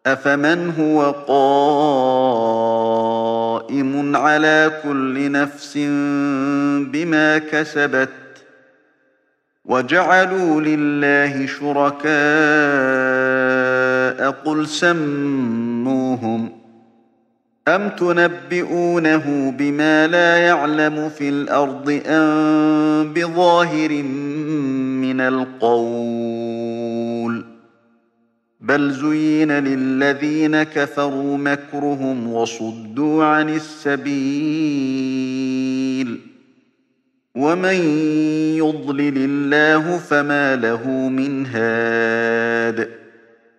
أفمن هو قائم على كل نفس بما كسبت وجعلوا لله شركاء قل سموهم أم تنبئونه بما لا يعلم في الأرض أم بظاهر من القول بل زين للذين كفروا مكرهم وصدوا عن السبيل ومن يضلل الله فما له من هاد